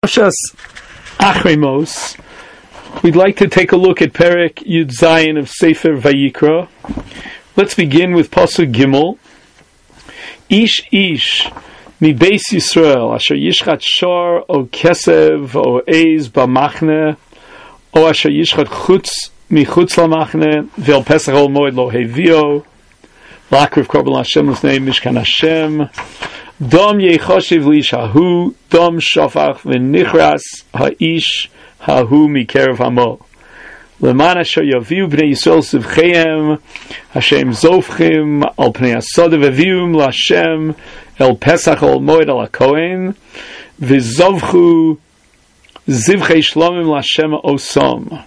Parshas Achremos, we'd like to take a look at Perek Yud Zayin of Sefer Vayikra. Let's begin with Pasuk Gimel. Ish mi Beis Yisrael asher yishchat shor o kesev o eiz b'machne o asher yishchat chutz mi chutz lamachne ve'el pesach ol moed lo hevio l'akriv korban Hashem l'fnei Mishkan Hashem. Dom yechoshiv lishahu, dom shofach v'nichras ha'ish hahu mikerev hamo. Leman asher yaviu b'nei Yisrael sivcheihem, Hashem zovchim al pnei asod v'vium l'Hashem el pesach ol moed al hakohen, v'zovchu zivchei shlomim l'Hashem osom.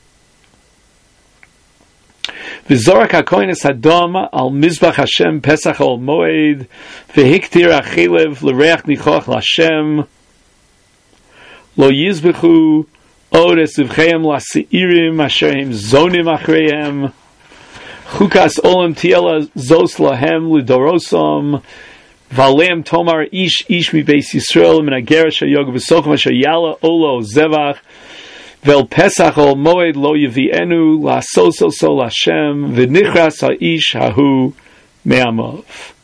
V'zorak hakohen es hadom al mizbach Hashem pesach ol moed v'hiktir achelev l'reach nichoch l'Hashem lo yizbechu od es zivcheim l'aseirim asher hem zonim achreihem chukas olam tiela zos lahem l'dorosom v'aleim tomar ish mi Beis Yisrael min hager asher yog v'sochim asher yala olo zevach Vel Pesach ol Moed lo yevienu la so Hashem v'nichras ha'ish hahu me'amov.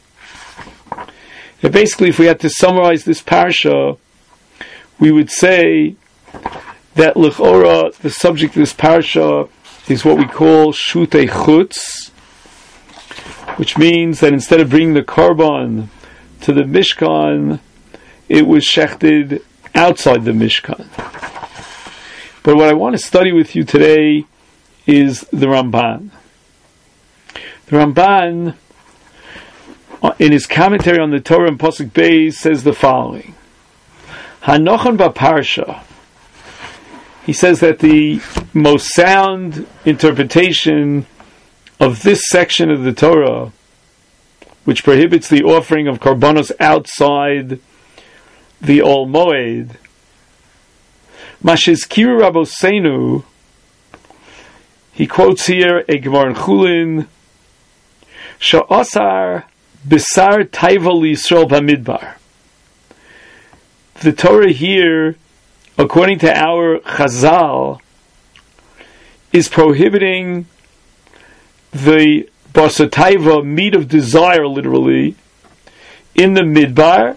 And basically, if we had to summarize this parsha, we would say that l'chora, the subject of this parsha, is what we call shutei chutz, which means that instead of bringing the korban to the Mishkan, it was shechted outside the Mishkan. But what I want to study with you today is the Ramban. The Ramban, in his commentary on the Torah and Pasuk Beis, says the following. Hanochon b'parsha. He says that the most sound interpretation of this section of the Torah, which prohibits the offering of korbanos outside the Ol Moed, Mashizkiru Rabosenu, he quotes here a Gemara in Chulin, Sha'asar Bisar Taiva Yisrael Bamidbar. The Torah here, according to our Chazal, is prohibiting the Basar Taiva, meat of desire, literally, in the Midbar,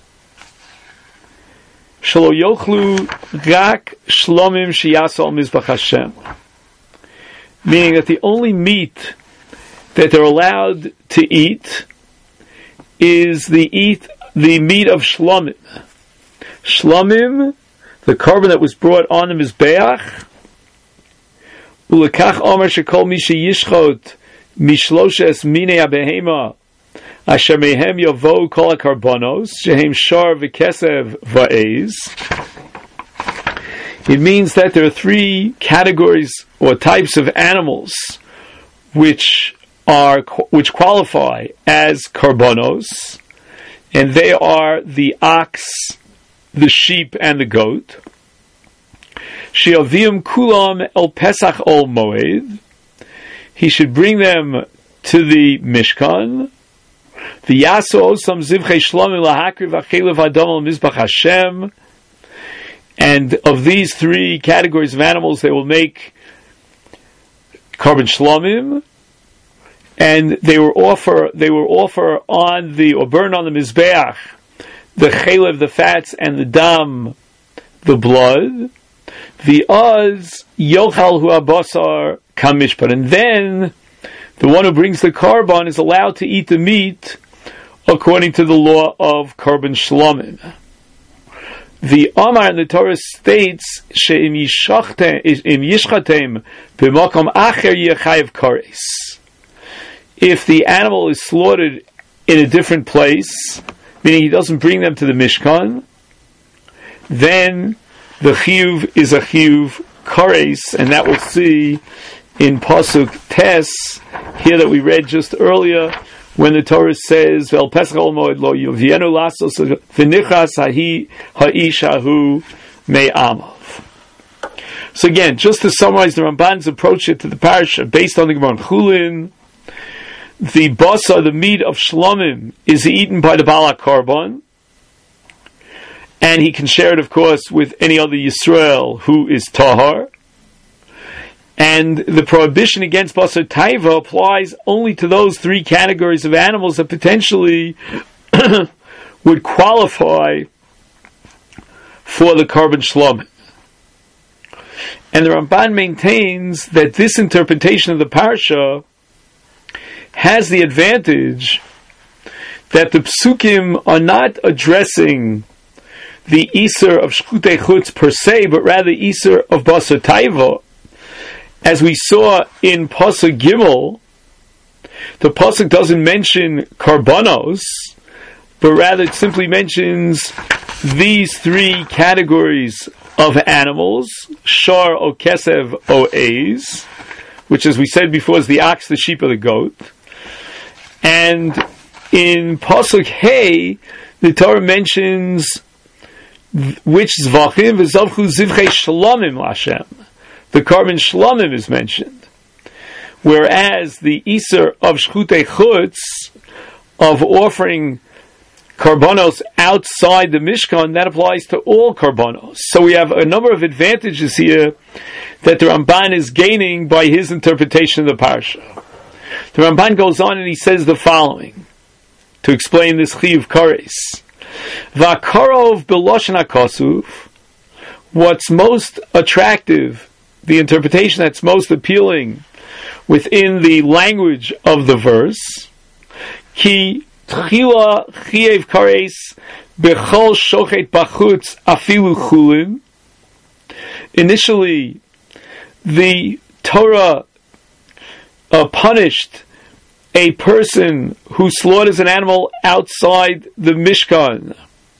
Shelo yochlu rak shlomim sheyasol mizbach Hashem. Meaning that the only meat that they're allowed to eat is the meat of shlomim. Shlomim, the korban that was brought on the mizbeach. Ulekach omer shekol mi sheyishchot mishloshes minei habehema Asher mehem yavo kol hakarbonos shehem shor v'kesev va'ez. It means that there are three categories or types of animals which qualify as karbonos, and they are the ox, the sheep, and the goat. She'aviim kulam el pesach ol moed. He should bring them to the Mishkan. V'yaso osam zivchei shlomim lahakriv achelev adam al mizbach Hashem. And of these three categories of animals, they will make korban shlomim, and they will offer on the, or burn on the mizbeach, the chelev, the fats, and the dam, the blood. V'az yochal hu abasar kamishpat. And then the one who brings the korban is allowed to eat the meat according to the law of korban shlomim. The Amar in the Torah states, she'im yishchatem b'makom acher yechayev kares. If the animal is slaughtered in a different place, meaning he doesn't bring them to the Mishkan, then the chiyuv is a chiyuv kares, and that we'll see in Pasuk Tes, here that we read just earlier, when the Torah says, "Vel pesach ol moed lo yovienu lasos v'nichras ha'ish hahu me'amav." So again, just to summarize the Ramban's approach to the parasha, based on the Gemara in Chulin, the basa, the meat of shlomim, is eaten by the Baal HaKorban, and he can share it, of course, with any other Yisrael who is tahar. And the prohibition against basar taiva applies only to those three categories of animals that potentially would qualify for the Karban Shlomim. And the Ramban maintains that this interpretation of the parsha has the advantage that the psukim are not addressing the Iser of Shchutei Chutz per se, but rather Iser of basar taiva. As we saw in Pasuk Gimel, the Pasuk doesn't mention karbanos, but rather it simply mentions these three categories of animals, shar o kesev o ez, which, as we said before, is the ox, the sheep, or the goat. And in Pasuk Hey, the Torah mentions which zvachim v'zavchu zivchei shalomim l'Hashem. The Karban Shlomim is mentioned, whereas the Iser of Shchutei Chutz, of offering karbanos outside the Mishkan, that applies to all karbanos. So we have a number of advantages here that the Ramban is gaining by his interpretation of the parsha. The Ramban goes on and he says the following to explain this chiyuv kares. V'akarov b'loshen hakasuv, what's most attractive, the interpretation that's most appealing within the language of the verse, ki tchila chiev kares bechol shochet bachutz afilu chulin. Initially, the Torah punished a person who slaughters an animal outside the Mishkan.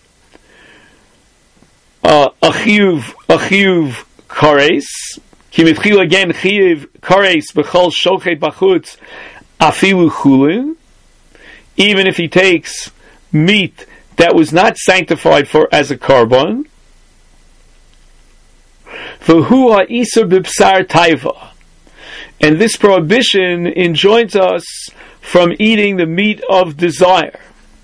A chiyuv kares. Kimitchil again, chiyuv kares b'chol shochet bachutz afilu chulin. Even if he takes meat that was not sanctified for as a karban. V'hu ha'isur b'bsar taiva. And this prohibition enjoins us from eating the meat of desire.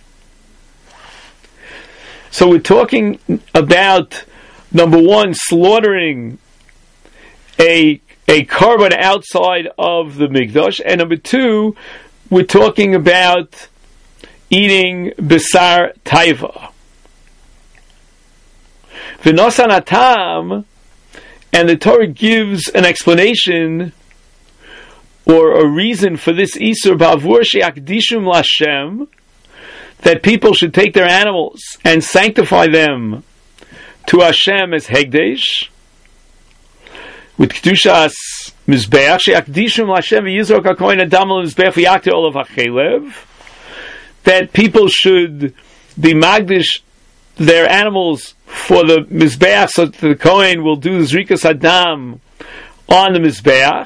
So we're talking about, number one, slaughtering a karban outside of the Mikdash, and number two, we're talking about eating Besar Taiva. V'nosan atam, and the Torah gives an explanation or a reason for this Isur ba'avur she'akdishum l'Hashem, that people should take their animals and sanctify them to Hashem as Hegdesh, with Kedushas Mizbeach, she'akdishum l'Hashem v'yizrok ha'kohen adam l'mizbeach v'yaktir olav ha'chelev, that people should be magdish their animals for the Mizbeach, so that the Kohen will do Zrikas Adam on the Mizbeach.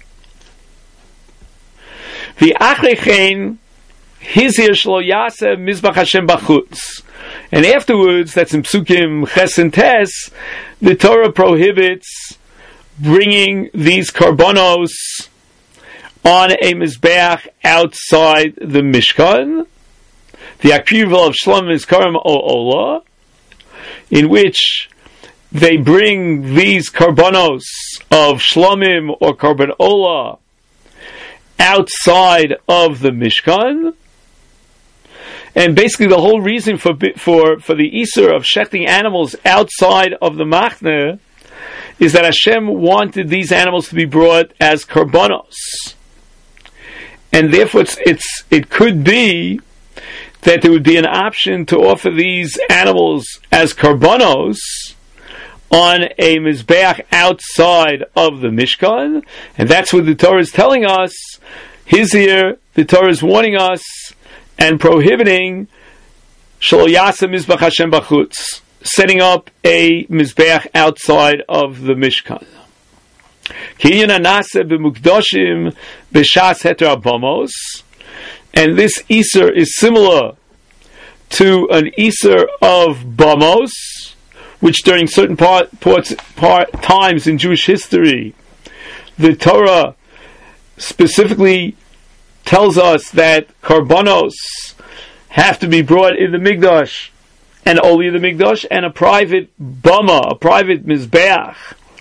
V'achrechein hizir shlo yaseh Mizbach Hashem bachutz. And afterwards, that's in Psukim Ches and Tes, the Torah prohibits bringing these karbonos on a Mizbeach outside the Mishkan. The Akrival of Shlom is Karam Ola, in which they bring these karbonos of Shlomim or Karban Ola outside of the Mishkan. And basically the whole reason for the Isur of shechting animals outside of the Machne is that Hashem wanted these animals to be brought as karbonos. And therefore it could be that there would be an option to offer these animals as karbonos on a Mizbeach outside of the Mishkan. And that's what the Torah is telling us. Hizir, the Torah is warning us and prohibiting Shelo Yaseh Mizbach Hashem Bachutz, setting up a Mizbeach outside of the Mishkan. Ki Nase b'mukdoshim b'shas heter abamos. And this Isur is similar to an Isur of Bamos, which during certain times in Jewish history, the Torah specifically tells us that karbonos have to be brought in the Mikdash and only the Mikdash, and a private bama, a private mizbeach,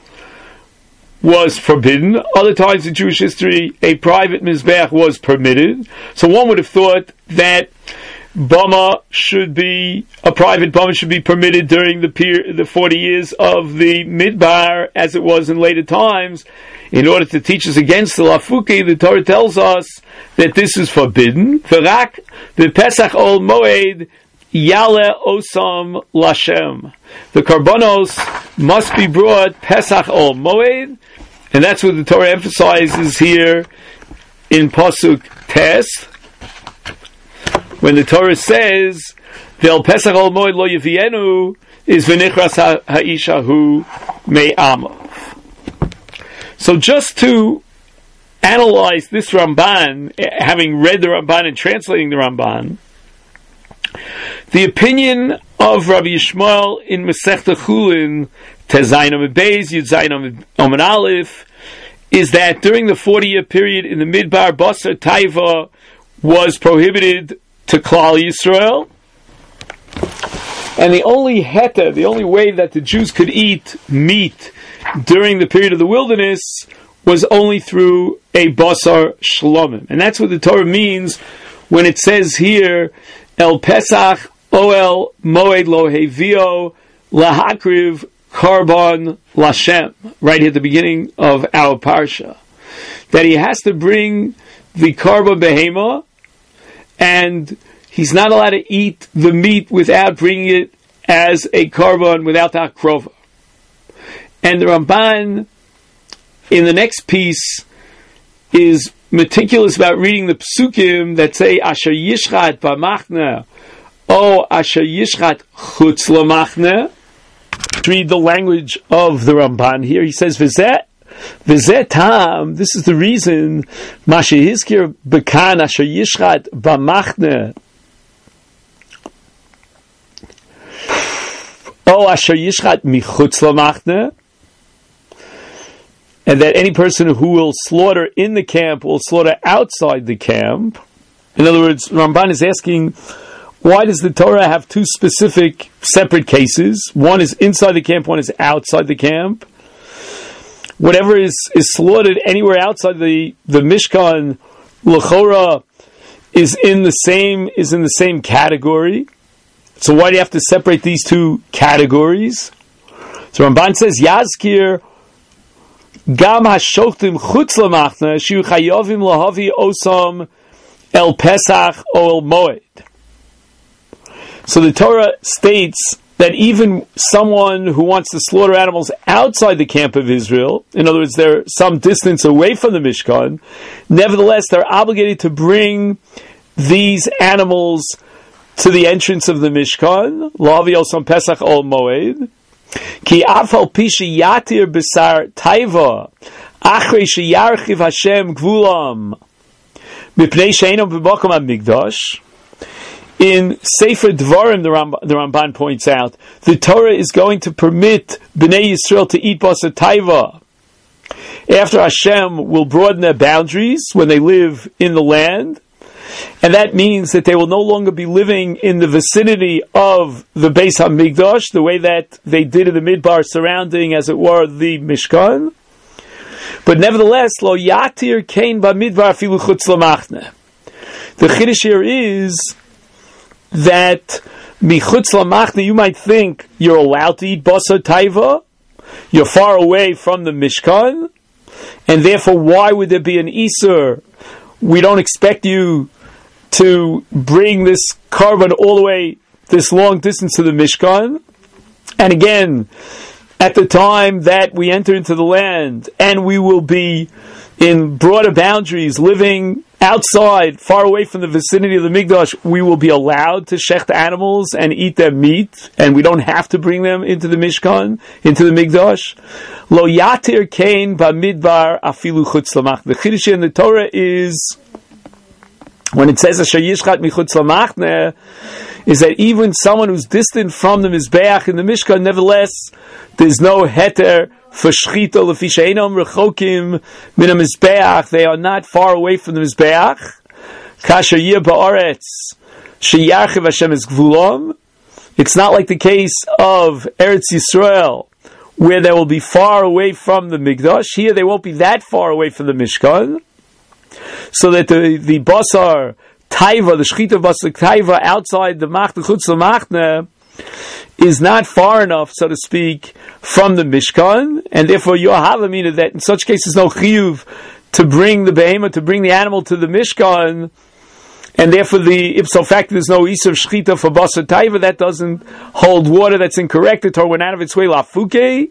was forbidden. Other times in Jewish history, a private mizbeach was permitted. So one would have thought that a private bama should be permitted during the 40 years of the Midbar, as it was in later times. In order to teach us against the Lafuki, the Torah tells us that this is forbidden. V'rak v'pesach ol moed yale osam lashem. The karbanos must be brought Pesach ol moed, and that's what the Torah emphasizes here in Pasuk Tes, when the Torah says, "Ve'el Pesach ol moed lo yevienu," is v'nichras ha'ishahu me'amav. So just to analyze this Ramban, having read the Ramban and translating the Ramban, the opinion of Rabbi Yishmael in Masechta Chulin, Tezayin Amud Beis, Yud Zayin Amud Aleph, is that during the 40-year period in the Midbar, Basar Taiva was prohibited to Klal Yisrael, and the only heta, the only way that the Jews could eat meat during the period of the wilderness was only through a basar shlomim. And that's what the Torah means when it says here, El Pesach Oel Moed Lo Hevio Lahakriv Karban Lashem, right here at the beginning of our parsha, that he has to bring the Karban Behema, and he's not allowed to eat the meat without bringing it as a Karban, without the Akrova. And the Ramban, in the next piece, is meticulous about reading the psukim that say Asher Yishchat B'machne or Asher Yishchat Chutz L'machne. Read the language of the Ramban here. He says V'zeh tam. This is the reason Mashe Hizkir B'kan Asher Yishchat B'machne or Asher Yishchat Michutz L'machne. And that any person who will slaughter in the camp will slaughter outside the camp. In other words, Ramban is asking, why does the Torah have two specific separate cases? One is inside the camp, one is outside the camp. Whatever is slaughtered anywhere outside the Mishkan, L'chora, is in the same category. So why do you have to separate these two categories? So Ramban says, Yazkir Gam hashoktim chutz lamachna shiu chayovim lahavi osam el Pesach o el Moed. So the Torah states that even someone who wants to slaughter animals outside the camp of Israel, in other words, they're some distance away from the Mishkan, nevertheless they're obligated to bring these animals to the entrance of the Mishkan, lahavi osam Pesach o el Moed. Ki afal pishi yatir besar taiva achrei sheyarchiv Hashem gvulam mipnei sheinam b'makom hamikdash. In Sefer Dvarim, the Ramban points out, the Torah is going to permit Bnei Yisrael to eat basar taiva after Hashem will broaden their boundaries when they live in the land. And that means that they will no longer be living in the vicinity of the Beis HaMikdash, the way that they did in the Midbar, surrounding, as it were, the Mishkan. But nevertheless, lo yatir kein b'midbar afilu chutz lamachne. The chiddush here is that michutz lamachne, you might think you're allowed to eat basar taiva, you're far away from the Mishkan, and therefore why would there be an isur? We don't expect you to bring this carbon all the way, this long distance to the Mishkan. And again, at the time that we enter into the land, and we will be in broader boundaries, living outside, far away from the vicinity of the Mikdash, we will be allowed to shecht animals and eat their meat, and we don't have to bring them into the Mishkan, into the Mikdash. Lo yatir kein b'midbar afilu chutz lamach. The chiddush in the Torah is, when it says Asher Yishchat Michutz Lamachne, is that even someone who's distant from the Mizbeach in the Mishkan, nevertheless, there's no heter for Shchita Lefi She'einam Rechokim Min HaMizbeach. They are not far away from the Mizbeach. Kasher Yir Ba'aretz Sheyarchiv Hashem Es Gvulam It's not like the case of Eretz Yisrael, where they will be far away from the Mikdash. Here they won't be that far away from the Mishkan, so that the basar taiva, the shechita basar taiva outside the machne, chutz l'machne, is not far enough, so to speak, from the Mishkan, and therefore you have a meaning that in such cases no chiyuv to bring the behemoth, to bring the animal to the Mishkan, and therefore the ipso facto there's no isur shechita for basar taiva. That doesn't hold water. That's incorrect. The Torah went out of its way lafuke.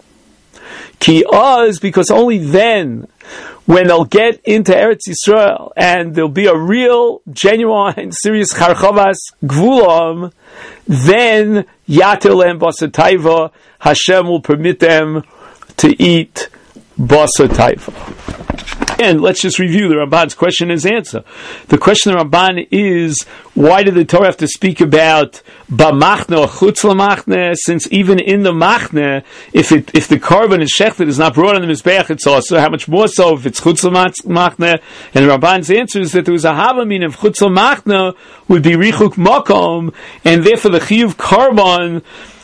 Ki oz, because only then, when they'll get into Eretz Yisrael and there'll be a real, genuine, serious charchavas gvulam, then yater lehem basar taiva, Hashem will permit them to eat basar taiva. And let's just review the Ramban's question and his answer. The question of the Ramban is, why did the Torah have to speak about b'machne or chutz l'machne, since even in the machne, if the korban is shechted, is not brought on the mizbeach, it's also, how much more so if it's chutz l'machne? And the Ramban's answer is that there was a havamin of chutz l'machne would be richuk makom, and therefore the chiyuv korban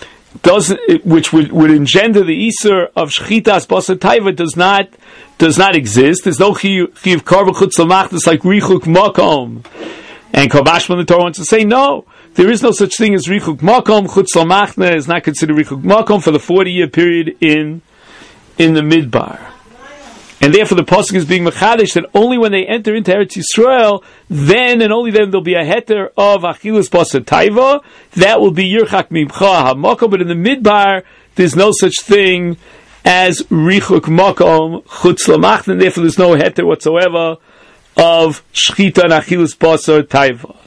which would engender the Isur of Shchitas Basar Taiva does not exist. There's no Chiyuv Korban Chutz L'machne, it's like Richuk Makom. And Kabashman the Torah wants to say, no, there is no such thing as Richuk Makom. Chutz L'machne is not considered Richuk Makom for the 40-year period in the Midbar. And therefore the pasuk is being mechadesh that only when they enter into Eretz Yisrael, then and only then there'll be a heter of Achilas Basar Taiva. That will be Yirchak Mimcha HaMakom. But in the Midbar, there's no such thing as Richuk Makom Chutz L'machne, and therefore there's no heter whatsoever of Shchita and Achilas Basar Taiva.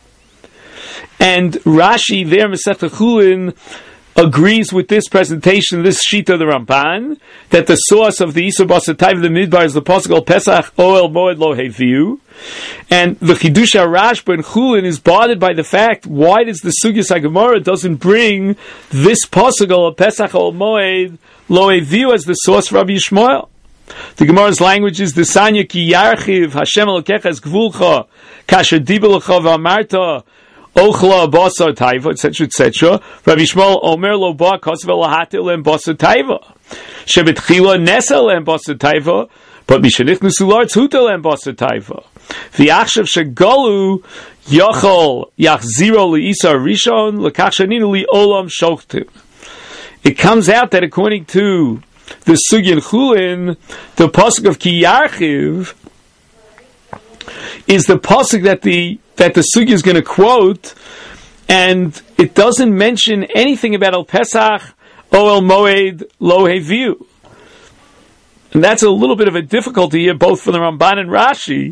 And Rashi there, Masechta Chulin, agrees with this presentation, this shita of the Ramban, that the source of the Isur Basar Taiva, the Midbar, is the pasuk Pesach Oel Moed Lo Heviu, and the Chidush HaRashba in Chulin is bothered by the fact, why does the Sugyas HaGemara doesn't bring this pasuk Pesach Oel Moed Lo Heviu as the source for Rabbi Yishmael? The Gemara's language is the Sanya Ki Yarchiv Hashem Elokecha Es Gvulcha Kasher Dibel Lecha V'Amarta Ochla Basar Taiva, etc., etc. Rabbi Yishmael Omer Lo Ba Kosev Lahatil Lem Basar Taiva. Shebetchila Nesel Lem Basar Taiva, but Mishenichnusu Lartz Hutel Lem Basar Taiva. V'Achshav Shegolu Yochol Yachziro LiIsar Rishon Lekach Shaninu Li Olam Shochtim. It comes out that according to the Sugya in Chulin, the pasuk of Ki Yarchiv is the pasuk that the Sugya is going to quote, and it doesn't mention anything about El Pesach Oel Moed Lo Heviu. And that's a little bit of a difficulty here, both for the Ramban and Rashi.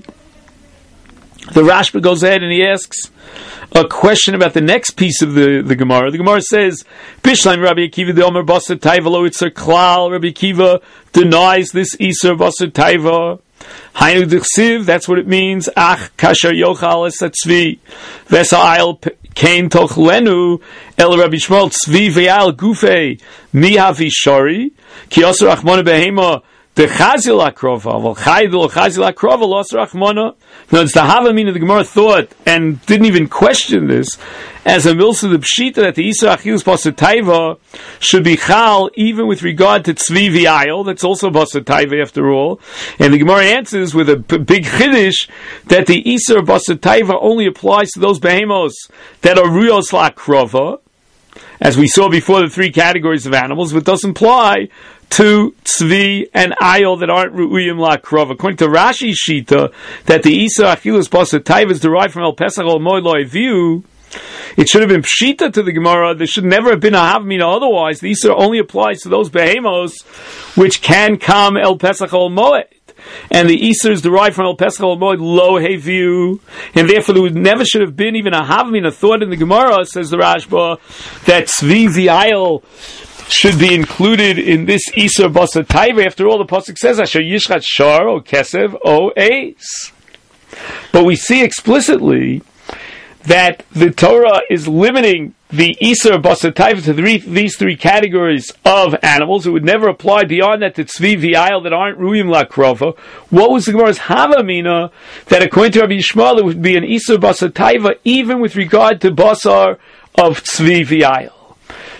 The Rashba goes ahead and he asks a question about the next piece of the Gemara. The Gemara says, Bishleim Rabbi Akiva de Omer Basar Taiva Lo Itzer Klal. Rabbi Akiva denies this Isur Basar Taiva. Hainu D'chsiv, that's what it means. Ach kasher yochal es atzvi v'esa ayel kein tochlenu el Rabbi Shmuel tzvi v'ayel gufei mihavi shori ki osur achmona behema dechazil akrova v'al chaydul chazil akrova lo osur achmona. Now it's the Havamina the Gemara thought and didn't even question this as a milsa the pshita that the Isur Achilas Basar Taiva should be chal even with regard to tzvi v'ayel. That's also Basar Taiva after all. And the Gemara answers with a big chiddush that the Isur Basar Taiva only applies to those behemoths that are ruyos la'krova, as we saw before, the three categories of animals, but doesn't apply to tzvi and ayel that aren't ru'uyim la'krov. According to Rashi Shita, that the Isur Achilas Basar Taiva is derived from El Pesach Oel Moed Lo Heviu, it should have been pshita to the Gemara. There should never have been a havmina otherwise. The Isur only applies to those behemoths which can come El Pesach Oel Moed. And the Isur is derived from El Pesach Oel Moed Lo Heviu, and therefore there never should have been even a havmina thought in the Gemara, says the Rashba, that tzvi v'ayel should be included in this Isur Basar Taiva. After all, the pasuk says Asher Yishchat Shar O Kesev O Eis. But we see explicitly that the Torah is limiting the Isur Basar Taiva to these three categories of animals. It would never apply beyond that to tzvi v'ayel that aren't ru'im la'krova. What was the Gemara's havamina that according to Rabbi Yishmael it would be an Isur Basar Taiva even with regard to basar of tzvi v'ayel?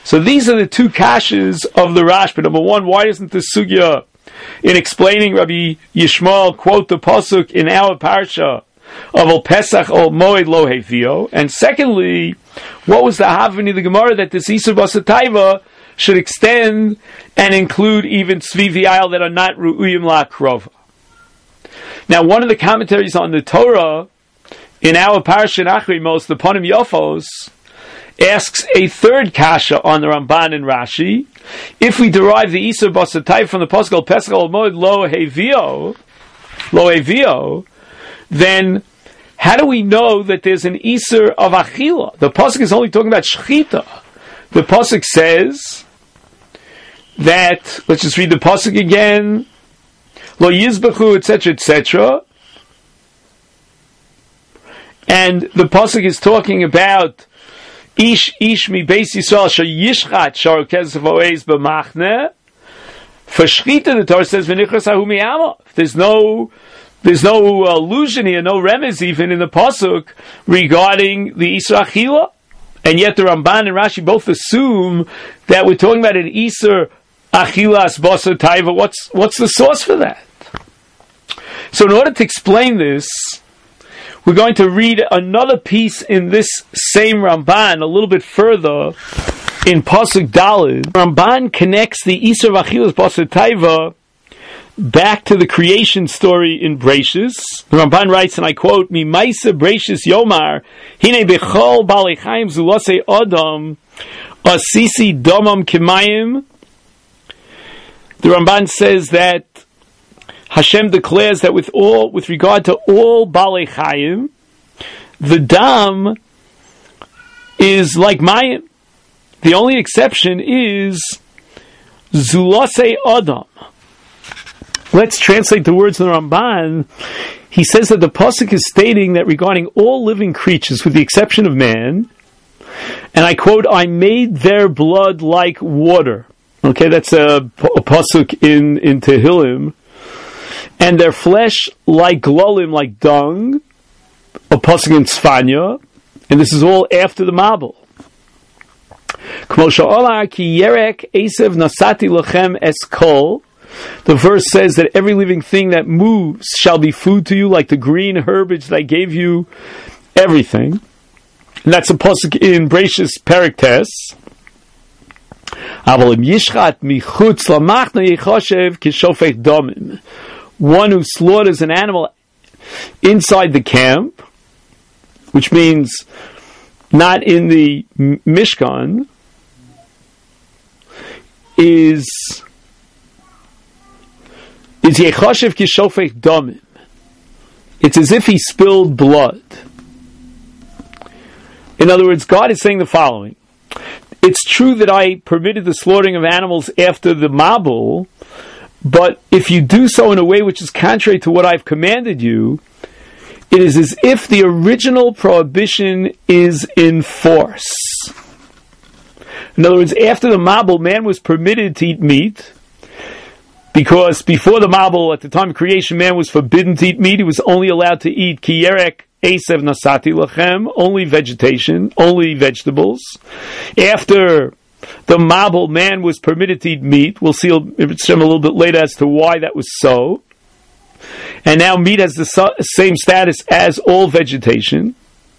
So these are the two kashas of the Rashba. Number one, why isn't the sugya in explaining Rabbi Yishmael quote the pasuk in our parsha of Al Pesach Al Moed Lo Hevio? And secondly, what was the havani of the Gemara that this Isur Basataiva should extend and include even Tzvi v'ayil that are not Ru'uyim La'akrova? Now, one of the commentaries on the Torah in our parsha in Achrei Mos, the Panim Yofos, asks a third kasha on the Ramban and Rashi. If we derive the Isur Basataiva from the pasuk Al Pesach Al Moed Lo Hevio, then how do we know that there's an Isur of Achila? The pasuk is only talking about Shechita. The pasuk says that, let's just read the pasuk again, Lo Yizbechu, etc., etc. And the pasuk is talking about Ish mi Beis Yisrael sheyishchat shar kesef oez b'machne. For Shechita, the Torah says v'nichras hahu mi'amo. There's no allusion here, no remez even in the pasuk regarding the Isur Achila, and yet the Ramban and Rashi both assume that we're talking about an Isur Achilas Basar Taiva. What's the source for that? So in order to explain this, we're going to read another piece in this same Ramban a little bit further in pasuk Daled. Ramban connects the Isur Achilas Basar Taiva back to the creation story in Breishis. The Ramban writes, and I quote, Mi Maisa Breishis Yomar, Hine Bechol Balei Chaim Zulase Adam, Asisi Domam Kimayim. The Ramban says that Hashem declares that with regard to all Balei Chaim, the dam is like Mayim. The only exception is Zulase Adam. Let's translate the words of the Ramban. He says that the pasuk is stating that regarding all living creatures, with the exception of man, and I quote, I made their blood like water. Okay, that's a pasuk in Tehillim. And their flesh like glolim, like dung. A pasuk in Tzfanya. And this is all after the Mabul. K'mo she'olar ki yerek esev nasati lachem es kol. The verse says that every living thing that moves shall be food to you, like the green herbage that I gave you, everything. And that's a pasuk in Breishis Perek Tes. One who slaughters an animal inside the camp, which means not in the Mishkan, is yechoshev kishofech domim. It's as if he spilled blood. In other words, God is saying the following. It's true that I permitted the slaughtering of animals after the Mabul, but if you do so in a way which is contrary to what I've commanded you, it is as if the original prohibition is in force. In other words, after the Mabul, man was permitted to eat meat, because before the Mabul, at the time of creation, man was forbidden to eat meat. He was only allowed to eat kiyerek esev nasati lachem, only vegetation, only vegetables. After the Mabul, man was permitted to eat meat. We'll see a little bit later as to why that was so. And now meat has the same status as all vegetation.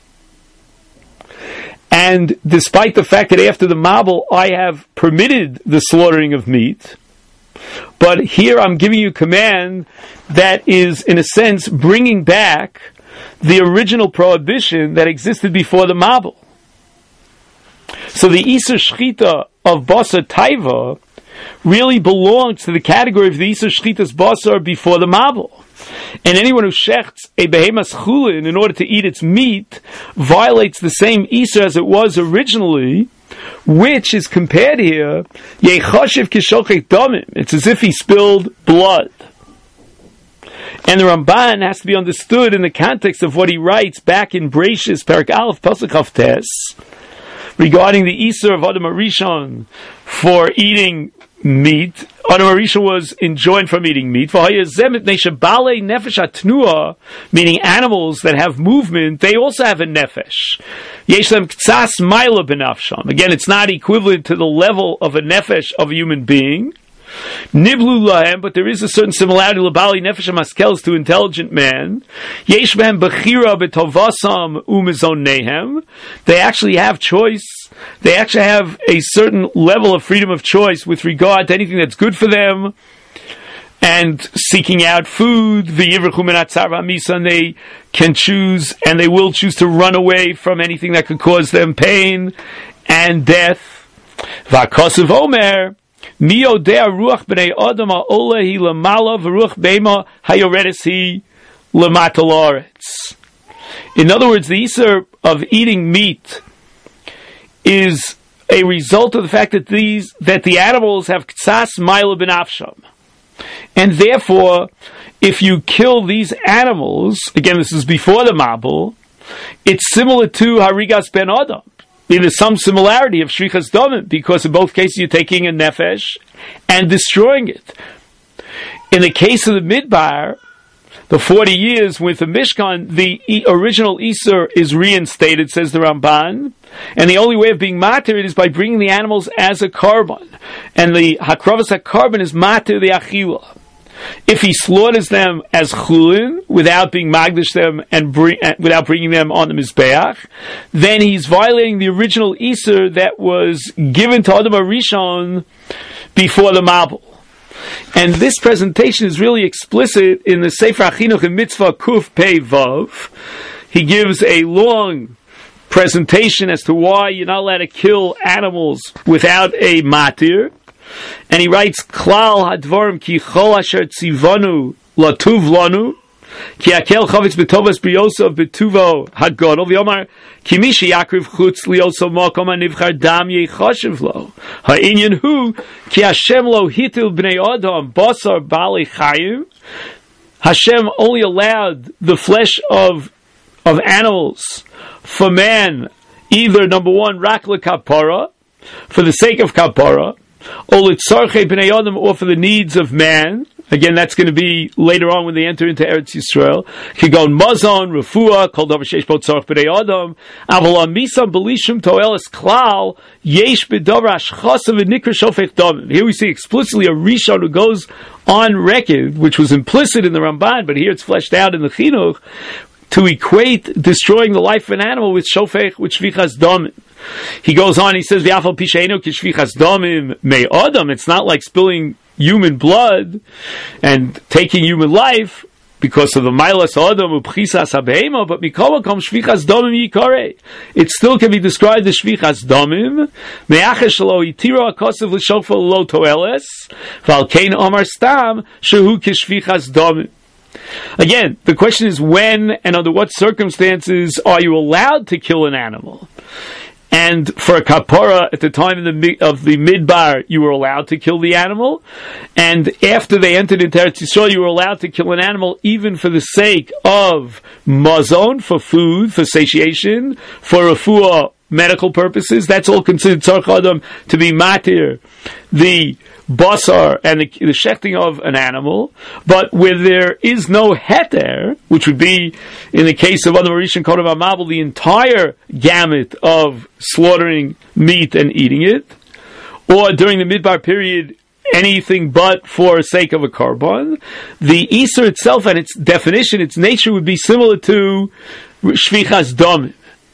And despite the fact that after the Mabul, I have permitted the slaughtering of meat, but here I'm giving you command that is, in a sense, bringing back the original prohibition that existed before the Mabul. So the Isur Shechita of Basar Taiva really belongs to the category of the Isur Shechita's Basar before the Mabul. And anyone who shechts a behemas chulin in order to eat its meat violates the same Isur as it was originally, which is compared here, yechoshev kishochek domim. It's as if he spilled blood. And the Ramban has to be understood in the context of what he writes back in Breishis, Perek Aleph, Pasuk Chav Tes, regarding the Isur of Adam HaRishon for eating meat Adam Rishon was enjoined from eating meat. Meaning animals that have movement, they also have a nefesh. Again, it's not equivalent to the level of a nefesh of a human being. Niblu lahem, but there is a certain similarity labali nefesh maskels to intelligent man. Yesh behem bechira betovasam umizonehem. They actually have choice. They actually have a certain level of freedom of choice with regard to anything that's good for them and seeking out food. V'yivrechu min hatzar v'hamisa, and they can choose and they will choose to run away from anything that could cause them pain and death. V'akosav omer. Mi odea ruach b'nei adam ha'ola hi lamala v'ruach beima hayoredes hi lamata la'aretz. In other words, the issur of eating meat is a result of the fact that the animals have ktsas maila b'nafsham, and therefore, if you kill these animals, again, this is before the mabul, it's similar to harigas ben adam. There's some similarity of shvichas damim, because in both cases you're taking a nefesh and destroying it. In the case of the midbar, the 40 years with the Mishkan, the original Isur is reinstated, says the Ramban, and the only way of being matir is by bringing the animals as a carbon, and the hakravas carbon is matir the achila. If he slaughters them as chulin, without being magdish them and without bringing them on the mizbeach, then he's violating the original Isur that was given to Adam HaRishon before the Mabul. And this presentation is really explicit in the Sefer HaChinuch in Mitzvah Kuf Pei Vav. He gives a long presentation as to why you're not allowed to kill animals without a matir. And he writes, Klal hadvarim ki chol asher tzivanu latuv lanu, ki akel chavetz betovas briyosav betuvo hagodol, v'yomar ki mi sheyakriv chutz liyosav makom hanivchar dam yechashiv lo. Ha'inyan hu ki Hashem lo hitil bnei adam basar bali chayim. Hashem only allowed the flesh of animals for man, either number one, rak lekapara, for the sake of kapara, or for the needs of man. Again, that's going to be later on when they enter into Eretz Yisrael. Kigon mazon, refuah, kol davar sheish bo tzarech b'nei adam, aval amisam belishum toeles klal, yesh b'davar ashchasa v'nikra shofech damim. Here we see explicitly a Rishon who goes on record, which was implicit in the Ramban, but here it's fleshed out in the Chinuch, to equate destroying the life of an animal with shofech, with shvichas damim. He goes on, he says, V'afal pisheinu ki shvichas damim me adam. It's not like spilling human blood and taking human life because of the milas adam upchisas habehema, but mikol makom shvichas damim yikare. It still can be described as shvichas damim. Me'achesh lo itira akosav l'shofar lo toeles, v'al kein omar stam shehu ki shvichas damim. Again, the question is when and under what circumstances are you allowed to kill an animal? And for a kapara, at the time of the midbar, you were allowed to kill the animal. And after they entered into Eretz Yisrael, you were allowed to kill an animal even for the sake of mazon, for food, for satiation, for refuah, medical purposes. That's all considered tzarech adam, to be matir, the basar and the shechting of an animal. But where there is no heter, which would be in the case of Adam HaRishon Kodev HaMabul, the entire gamut of slaughtering meat and eating it, or during the midbar period, anything but for sake of a carbon, the Isur itself and its definition, its nature would be similar to shvichas damim.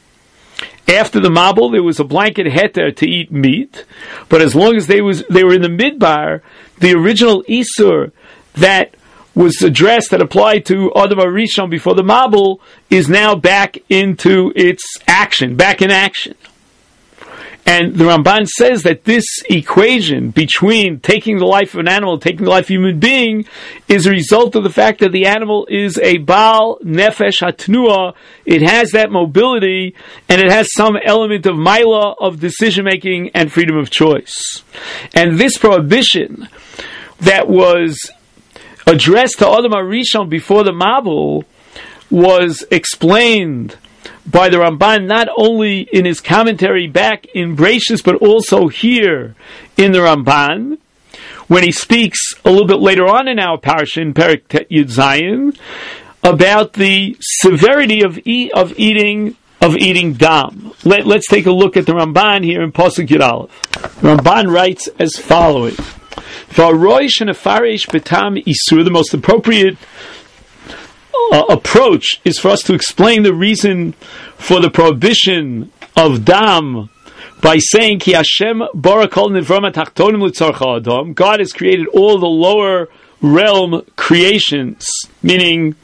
After the Mabul, there was a blanket heter to eat meat, but as long as they were in the midbar, the original Isur that was addressed, that applied to Adam HaRishon before the Mabul, is now back into its action, back in action. And the Ramban says that this equation between taking the life of an animal and taking the life of a human being is a result of the fact that the animal is a Baal Nefesh Hatnua. It has that mobility, and it has some element of Maila, of decision-making and freedom of choice. And this prohibition that was addressed to Adam HaRishon before the Mabul was explained by the Ramban not only in his commentary back in Breishis, but also here in the Ramban, when he speaks a little bit later on in our parasha, in Perek Yud Zayin, about the severity of eating dam. Let's take a look at the Ramban here in Pasuk Yud Aleph. Ramban writes as following: the most appropriate approach is for us to explain the reason for the prohibition of dam by saying Ki Hashem bara kol nivrama tachtonim l'tzarcha adam. God has created all the lower realm creations, meaning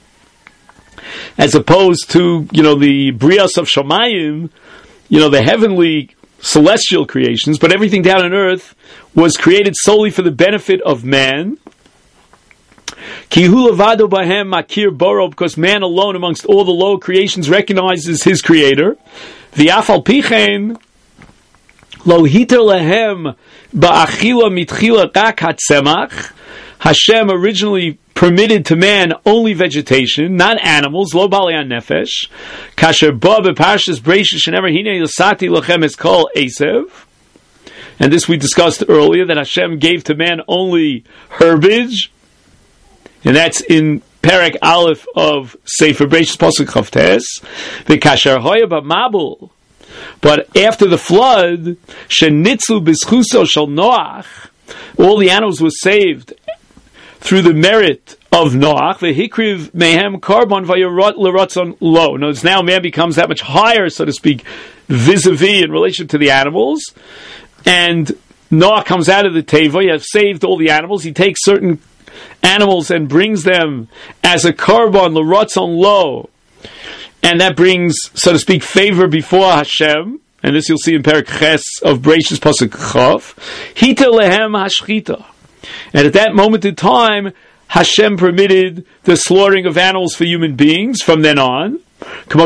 as opposed to the brias of Shamayim, the heavenly celestial creations, but everything down on earth was created solely for the benefit of man. Kihu levado bahem makir boro, because man alone amongst all the low creations recognizes his creator. V'afal pichen lo hiter lehem ba'achila mitchila rak hatzemach. Hashem originally permitted to man only vegetation, not animals. Lo bali an nefesh. Kasher ba beparshas Bereishis shenever hinei lasati lachem es kol esev. And this we discussed earlier, that Hashem gave to man only herbage. And that's in Perek Aleph of Sefer Bereishis Pasuk Chavtes. V'kasher hoya b'mabul. But after the flood, shenitzu b'schuso shel Noach, all the animals were saved through the merit of Noach. V'hikriv mehem karbon v'yarot l'ratzon lo. Notice now man becomes that much higher, so to speak, vis-a-vis in relation to the animals. And Noach comes out of the teva. He has saved all the animals. He takes certain animals and brings them as a karbon l'ratzon lo. And that brings, so to speak, favor before Hashem. And this you'll see in Perek Ches of Bereishis Pasuk Chav. Hita lehem hashchita. And at that moment in time, Hashem permitted the slaughtering of animals for human beings from then on. Every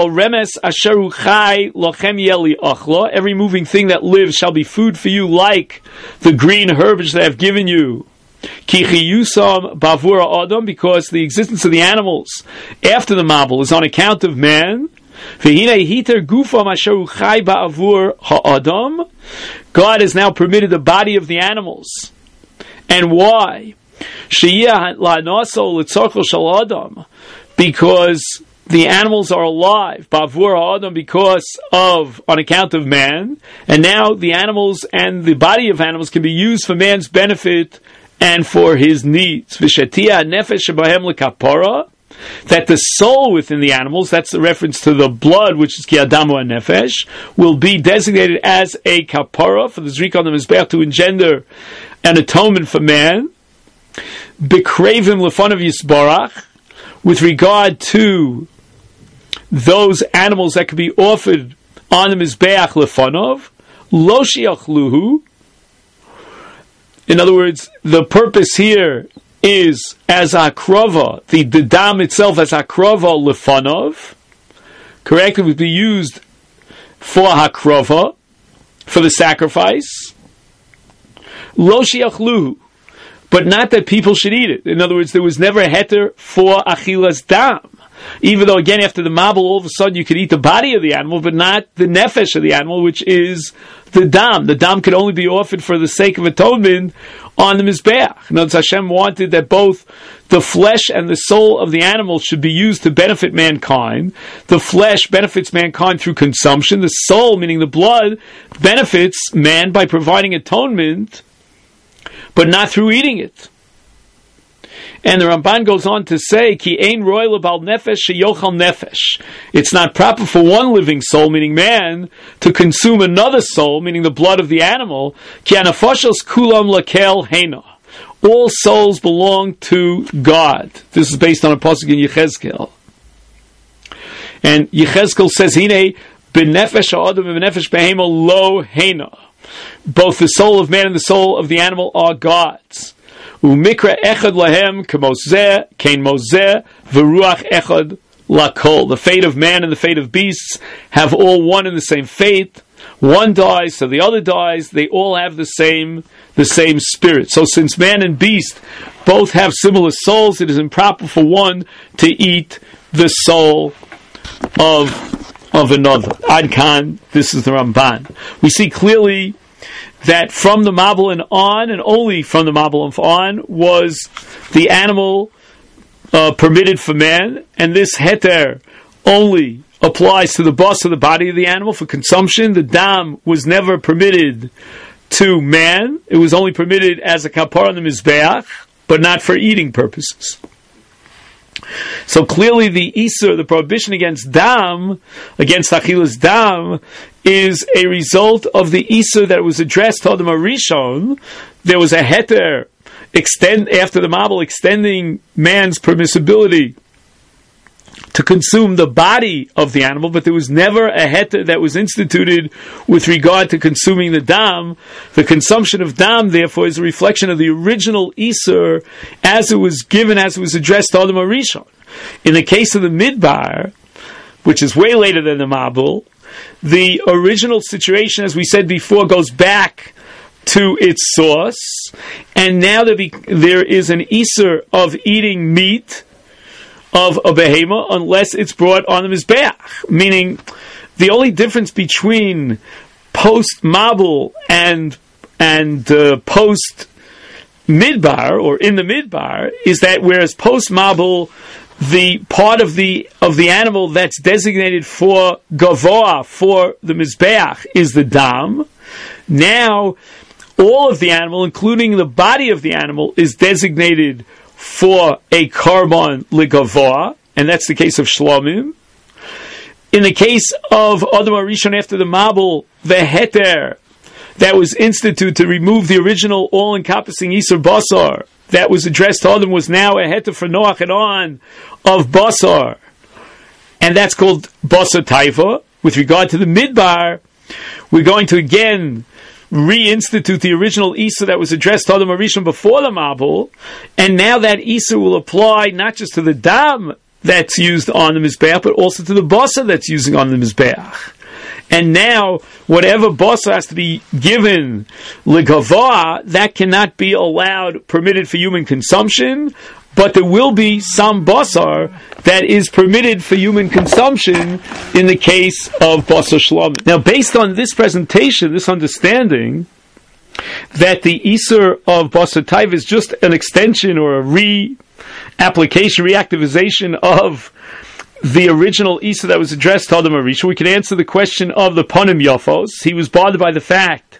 moving thing that lives shall be food for you, like the green herbage that I have given you. Because the existence of the animals after the Mabul is on account of man. God has now permitted the body of the animals. And why? Because the animals are alive, because of, on account of man, and now the animals and the body of animals can be used for man's benefit and for his needs. That the soul within the animals, that's the reference to the blood, which is ki adamu nefesh, will be designated as a kapara for the zrika on the mizbeach to engender an atonement for man. Bekravim lefonav yisbarach, with regard to those animals that could be offered on the mizbeach lefonav, lo shiachluhu. In other words, the purpose here is as akrova, the dam itself as akrova lefanov. Correct? It would be used for hakrova, for the sacrifice. Lo shiachluhu, but not that people should eat it. In other words, there was never a heter for achilas dam. Even though, again, after the mabul, all of a sudden you could eat the body of the animal, but not the nefesh of the animal, which is the dam. The dam could only be offered for the sake of atonement on the mizbeach. Notice Hashem wanted that both the flesh and the soul of the animal should be used to benefit mankind. The flesh benefits mankind through consumption. The soul, meaning the blood, benefits man by providing atonement, but not through eating it. And the Ramban goes on to say, Ki ein roy lebal nefesh sheyochal nefesh. It's not proper for one living soul, meaning man, to consume another soul, meaning the blood of the animal. Ki anafashos kulam lakel hena. All souls belong to God. This is based on a pasuk in Yechezkel. And Yechezkel says, Hine b'nefesh ha'adam b'nefesh behema lo hena. Both the soul of man and the soul of the animal are God's. Umikra echad lahem k'mozeh, kein mozeh, v'ruach echad lakol. The fate of man and the fate of beasts have all one and the same fate. One dies, so the other dies. They all have the same spirit. So since man and beast both have similar souls, it is improper for one to eat the soul of another. Ad Kan, this is the Ramban. We see clearly that from the Mabul and on, and only from the Mabul and on, was the animal permitted for man, and this heter only applies to the boss of the body of the animal for consumption. The dam was never permitted to man. It was only permitted as a kapara on the mizbeach, but not for eating purposes. So clearly the Isur, the prohibition against dam, against achilas dam, is a result of the Isur that was addressed to Adam Arishon. There was a heter after the Mabul extending man's permissibility to consume the body of the animal, but there was never a heter that was instituted with regard to consuming the dam. The consumption of dam, therefore, is a reflection of the original Isur as it was given, as it was addressed to Adam Arishon. In the case of the Midbar, which is way later than the Mabul, the original situation, as we said before, goes back to its source, and now there is an Isur of eating meat of a behema unless it's brought on the mizbeach. Meaning, the only difference between post Mabul and post Midbar, or in the Midbar, is that whereas post Mabul, the part of the animal that's designated for gavoa, for the mizbeach, is the dam. Now, all of the animal, including the body of the animal, is designated for a carbon ligavoa, and that's the case of shlomim. In the case of Adam Arishon after the Mabul, the heter that was instituted to remove the original all-encompassing Isur Basar that was addressed to Adam was now a heter for Noach and on of Basar, and that's called Basar Taiva. With regard to the Midbar, we're going to again reinstitute the original Isur that was addressed to Adam Arishon before the Mabul, and now that Isur will apply not just to the dam that's used on the Mizbeach, but also to the basar that's using on the Mizbeach. And now, whatever basar has to be given legava, that cannot be permitted for human consumption, but there will be some basar that is permitted for human consumption in the case of basar shlomim. Now, based on this presentation, this understanding, that the Isur of basar taiva is just an extension or a reapplication, reactivization of the original Isur that was addressed to Adam Arishon, we can answer the question of the Panim Yafos. He was bothered by the fact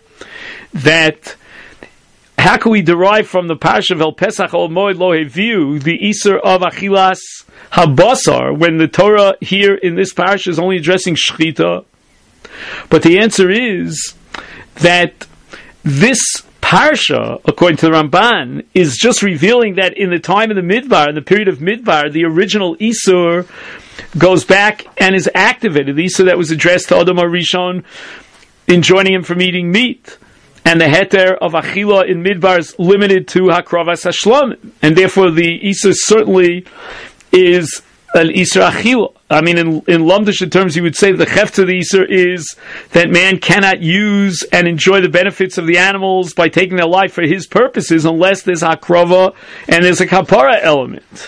that how can we derive from the Parsha of El Pesach Ol Moed Lo Heviu the Isur of Achilas Habasar when the Torah here in this Parsha is only addressing Shechita? But the answer is that this Parsha, according to the Ramban, is just revealing that in the time of the Midbar, in the period of Midbar, the original Isur goes back and is activated. The Isur that was addressed to Adam Arishon, enjoining him from eating meat. And the heter of Achila in Midbar is limited to Hakravas Hashlam. And therefore the Isur certainly is an Isur Achila. I mean, in Lamdish terms, you would say the Cheft of the Isur is that man cannot use and enjoy the benefits of the animals by taking their life for his purposes unless there's Hakrava and there's a Kapara element.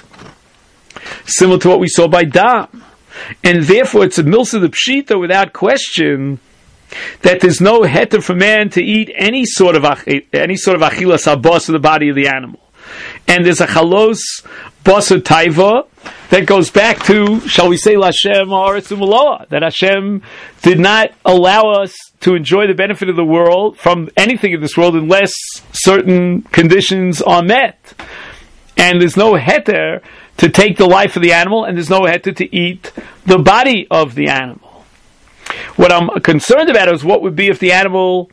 Similar to what we saw by Dam. And therefore it's a Milsa the Pshita without question that there's no heter for man to eat any sort of achilas habas of the body of the animal. And there's a chalos basar taiva that goes back to, shall we say, Lashem haaretz u'maloa, that Hashem did not allow us to enjoy the benefit of the world from anything in this world unless certain conditions are met. And there's no heter to take the life of the animal, and there's no heter to eat the body of the animal. What I'm concerned about is what would be if the animal,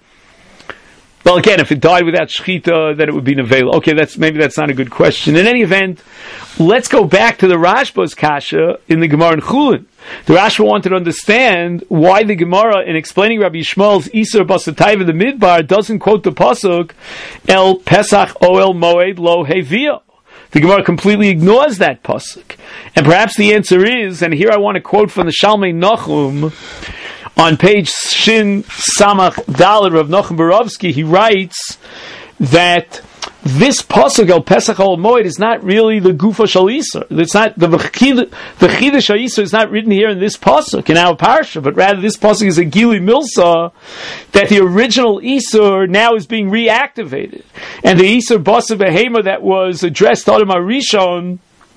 well, again, if it died without shechita, then it would be nevela. Okay, maybe that's not a good question. In any event, let's go back to the Rashba's kasha in the Gemara in Chulin. The Rashba wanted to understand why the Gemara, in explaining Rabbi Yishmael's Isur basar taiva the Midbar, doesn't quote the pasuk El Pesach Oel Moed Lo Hevio. The Gemara completely ignores that pasuk. And perhaps the answer is, and here I want to quote from the Shalmei Nachum, on page Shin Samach Daled, Rav Nachum Borovsky, he writes that this pasuk El Pesach Ol Moed is not really the Gufa Shal Isur. It's not the Chidush Isur is not written here in this pasuk in our parsha, but rather this pasuk is a Gili Milsa that the original Isur now is being reactivated, and the Isur Basa Behema that was addressed to Adam Arishon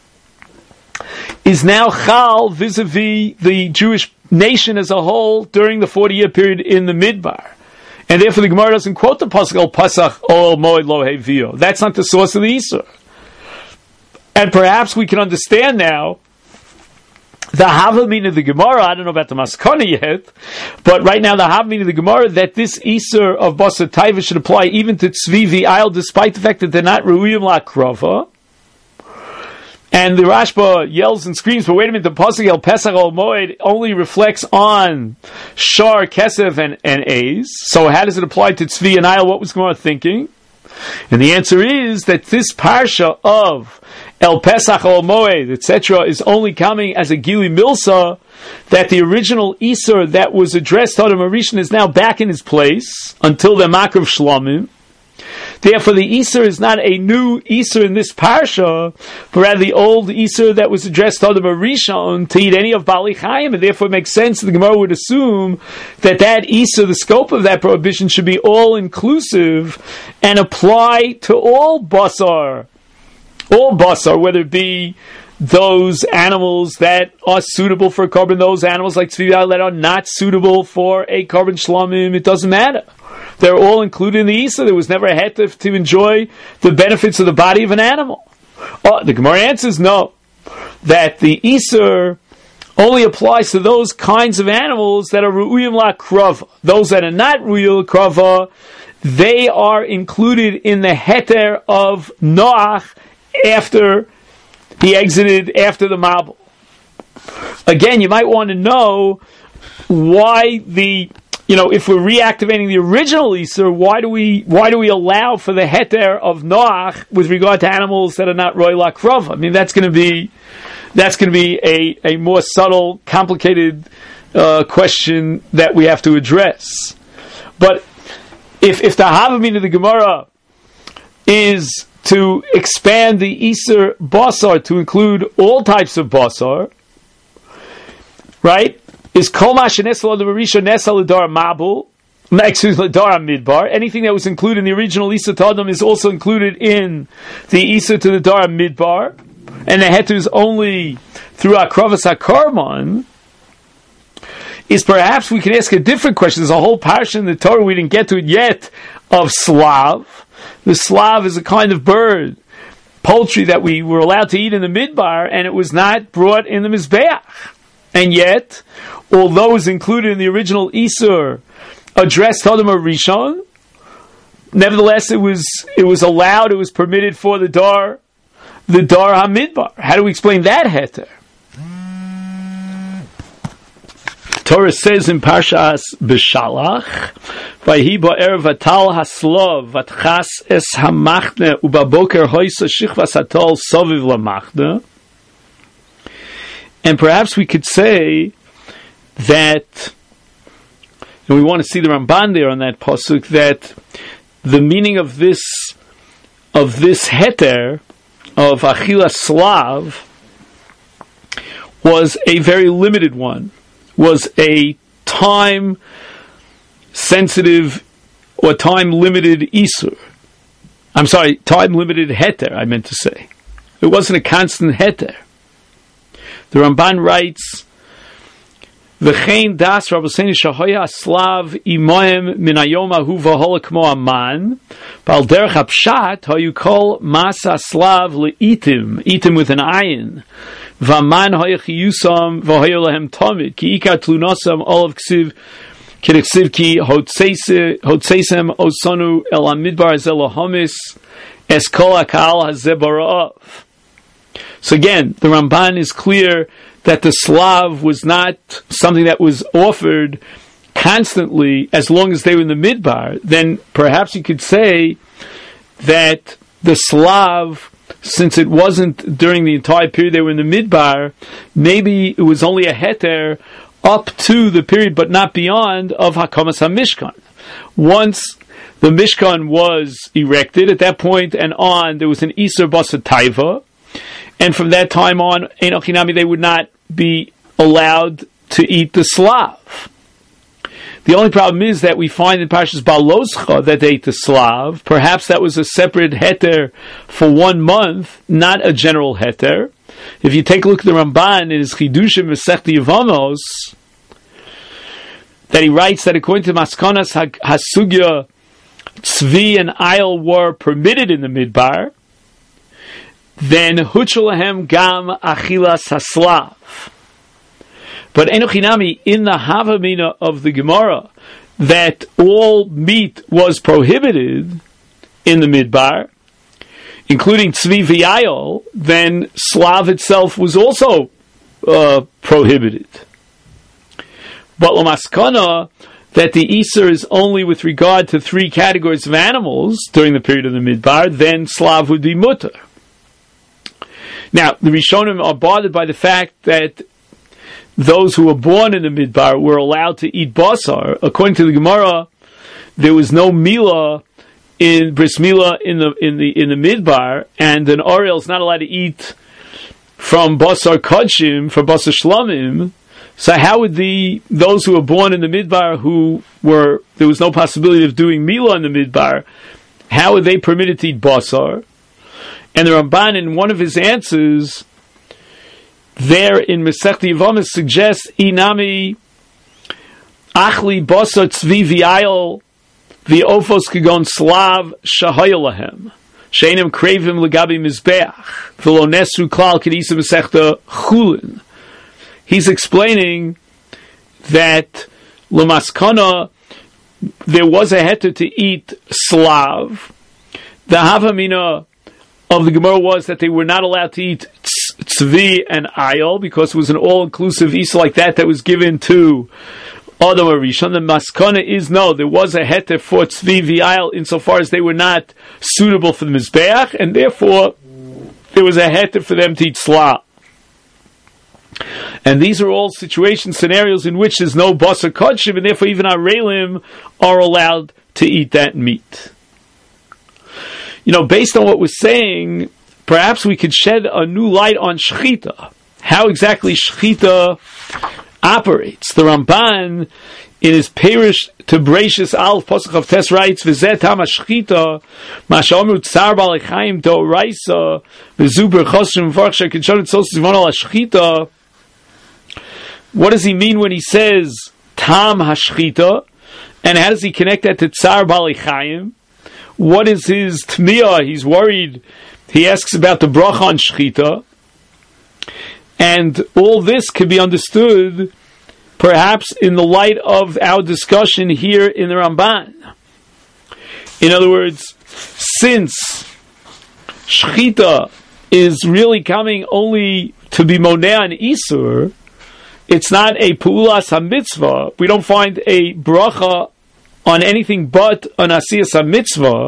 is now Chal vis-a-vis the Jewish nation as a whole during the 40-year period in the Midbar. And therefore the Gemara doesn't quote the Pasuk El Pasach Ol Moed Lo Hevio. That's not the source of the Isur. And perhaps we can understand now the Havamina of the Gemara, I don't know about the Maskana yet, but right now the Havamina of the Gemara that this Isur of Basar Taiva should apply even to Tzvi V'ayil, despite the fact that they're not Ru'uyim La'krova. And the Rashba yells and screams, but wait a minute, the Pasuk El Pesach Ol Moed only reflects on Shar, Kesef, and Eis. So how does it apply to Tzvi and Ayil? What was Gemara thinking? And the answer is that this parsha of El Pesach Ol Moed, etc., is only coming as a Gili Milsa, that the original Isur that was addressed to Adam Arishon is now back in his place until the Makar of Shlomim. Therefore, the Isur is not a new Isur in this parsha, but rather the old Isur that was addressed to Adam Arishon to eat any of Bali Chaim, and therefore it makes sense that the Gemara would assume that that Isur, the scope of that prohibition, should be all-inclusive and apply to all basar, whether it be those animals that are suitable for a korban, those animals like Tzvi that are not suitable for a korban shlamim, it doesn't matter. They're all included in the Isur. There was never a heter to enjoy the benefits of the body of an animal. The Gemara answers no, that the Isur only applies to those kinds of animals that are Ru'uyim La'krava. Those that are not Ru'uyim La'krava, they are included in the heter of Noach after he exited after the Mabul. Again, you might want to know why if we're reactivating the original Isur, why do we allow for the heter of Noach with regard to animals that are not Roy La'krava? I mean, that's going to be a more subtle, complicated question that we have to address. But if the Havamina of the Gemara is to expand the Isur Basar to include all types of Basar, right? Is Kol Ma Shenesel Adam Arishon Nesel L'Dar Mabul, L'Dar Midbar. Anything that was included in the original Isur to Adam is also included in the Isur to the Dar Midbar, and the heter is only through Akravas HaKarman. Is perhaps we can ask a different question. There's a whole parsha in the Torah, we didn't get to it yet, of Slav. The Slav is a kind of bird, poultry that we were allowed to eat in the Midbar, and it was not brought in the Mizbeach. And yet, although it was included in the original Isur addressed to Adam Arishon, nevertheless it was allowed, it was permitted for the Dar HaMidbar. How do we explain that heter? Torah says in Parshas B'Shalach, "Vayhi ba'er vatal haslav vatchas es hamachne ubaboker hoysa shichvas hatol soviv lamachne." And perhaps we could say that, and we want to see the Ramban there on that pasuk, that the meaning of this heter of Achila Slav was a very limited one, was a time-sensitive or time-limited Isur. I'm sorry, time-limited heter, I meant to say. It wasn't a constant heter. The Ramban writes, "V'chein das Rabbeinu shahoya Slav imoem min hayom ahu v'hola kmo aman, b'al derech hapshat hayu kol masa Slav le'itim with an ayin, v'aman hoya chiyusam v'hoya lehem tamid, ki ikar tlunasam olav ksiv ki hotseisem osanu el amidbar zelahomis es kol hakal hazebarav." So again, the Ramban is clear that the Slav was not something that was offered constantly as long as they were in the Midbar. Then perhaps you could say that the Slav, since it wasn't during the entire period they were in the Midbar, maybe it was only a heter up to the period, but not beyond, of Hakamas HaMishkan. Once the Mishkan was erected. At that point and on, there was an Isur Basa Taiva, and from that time on, Enoch Hinami, they would not be allowed to eat the slav. The only problem is that we find in Parshas Baloscha that they ate the slav. Perhaps that was a separate heter for 1 month, not a general heter. If you take a look at the Ramban in his Chidushim Masechta Yevamos, that he writes that according to Maskonas Hasugya, Tzvi and Ayil were permitted in the Midbar, then Huchalahem Gam Achilas Haslav. But Enoch Hinami, in the Havamina of the Gemara, that all meat was prohibited in the Midbar, including Tzvi v'Yayol, then Slav itself was also prohibited. But Lamaskana, that the Isur is only with regard to 3 categories of animals during the period of the Midbar, then Slav would be mutter. Now, the Rishonim are bothered by the fact that those who were born in the Midbar were allowed to eat basar. According to the Gemara, there was no milah in bris milah in the Midbar, and an Oriel is not allowed to eat from basar kodshim, from basar shlamim. So how would those who were born in the Midbar, there was no possibility of doing milah in the Midbar, how were they permitted to eat basar? And the Ramban, in one of his answers, there in Masechta Yevamos, suggests inami achli basar tzvi v'ayil v'ofos kagon slav shahayalahem she'enim kravim legabi mizbeach v'lo nesru klal kedisa Masechta Chulin. He's explaining that l'maskana there was a heter to eat slav. The havamina of the Gemara was that they were not allowed to eat tzvi and ayil because it was an all-inclusive Isur like that was given to Adam Arishon. The maskana is no, there was a heter for tzvi v'ayil insofar as they were not suitable for the mizbeach, and therefore there was a heter for them to eat slav. And these are all scenarios in which there's no basar kodshim, and therefore even our relim are allowed to eat that meat. Based on what we're saying, perhaps we could shed a new light on shechita, how exactly shechita operates. The Ramban, in his Perish to Bereishis Aleph Pasuk of Tes writes, "V'zeh tam hashchita, ma she'omru tsar ba'alei chayim d'oraisa, v'zu berchosim v'varch she'kedshon etzos zivon al hashchita." What does he mean when he says tam hashchita, and how does he connect that to tsar ba'alei chayim? What is his tmiyah? He's worried. He asks about the bracha on shechita, and all this can be understood perhaps in the light of our discussion here in the Ramban. In other words, since shechita is really coming only to be moneh and isur, it's not a pu'ulas ha-mitzvah. We don't find a bracha on anything but an asiyas ha-mitzvah.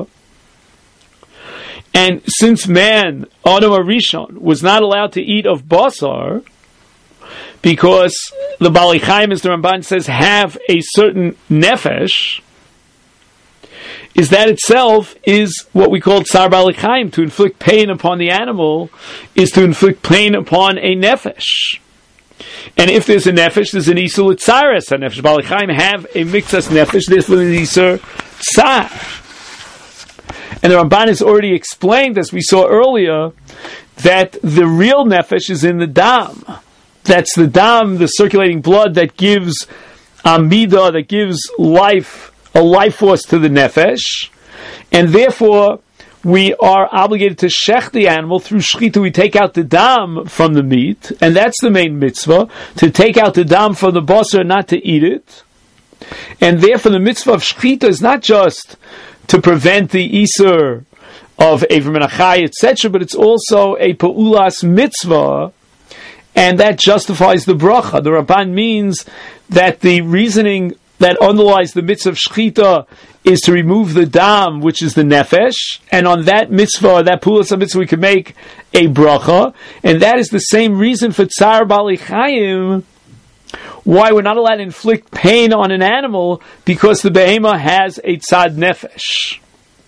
And since man, Adam Arishon, was not allowed to eat of basar, because the Balei Chaim, as the Ramban says, have a certain nefesh, is that itself is what we call tsar Balei Chaim. To inflict pain upon the animal is to inflict pain upon a nefesh. And if there's a nefesh, there's an isur l'tzares. A nefesh Balei Chaim have a mixas nefesh, therefore an isur tsar. And the Ramban has already explained, as we saw earlier, that the real nefesh is in the dam. That's the dam, the circulating blood that gives amida, that gives life, a life force to the nefesh. And therefore, we are obligated to shech the animal through shechita. We take out the dam from the meat, and that's the main mitzvah, to take out the dam from the basar, not to eat it. And therefore, the mitzvah of shechita is not just to prevent the isur of Eiver Menachai, etc., but it's also a pa'ulas mitzvah, and that justifies the bracha. The Ramban means that the reasoning that underlies the mitzvah of shechita is to remove the dam, which is the nefesh, and on that mitzvah, that pa'ulas mitzvah, we can make a bracha, and that is the same reason for tsar Balei Chayim, why we're not allowed to inflict pain on an animal, because the behema has a tzad nefesh.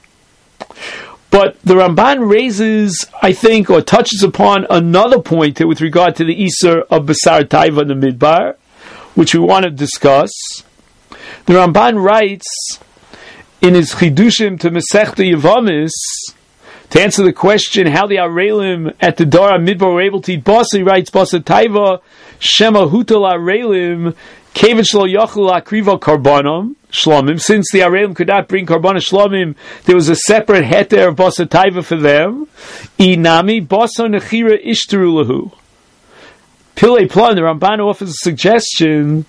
But the Ramban raises, I think, or touches upon another point here with regard to the Isur of Basar Taiva in the Midbar, which we want to discuss. The Ramban writes in his Chidushim to Masechta Yevamis, to answer the question how the Arelim at the Dara Midbar were able to eat basa, he writes, Basa Taiva, Shema Hutal Arelim, Kevin Shlo Yochel Akriva Karbanom, Shlomim. Since the Arelim could not bring Karban Shlomim, there was a separate heter of Basa Taiva for them. Inami, Basa Nechira Ishtarulahu. Pillei Plan, the Ramban offers a suggestion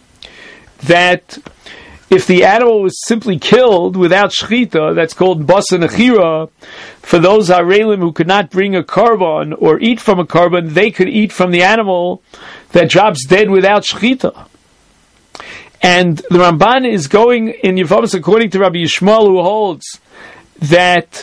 that if the animal was simply killed without shchita, that's called basa nechira, for those Arelim who could not bring a karban or eat from a karban, they could eat from the animal that drops dead without shchita. And the Ramban is going in Yevamos according to Rabbi Yishmael, who holds that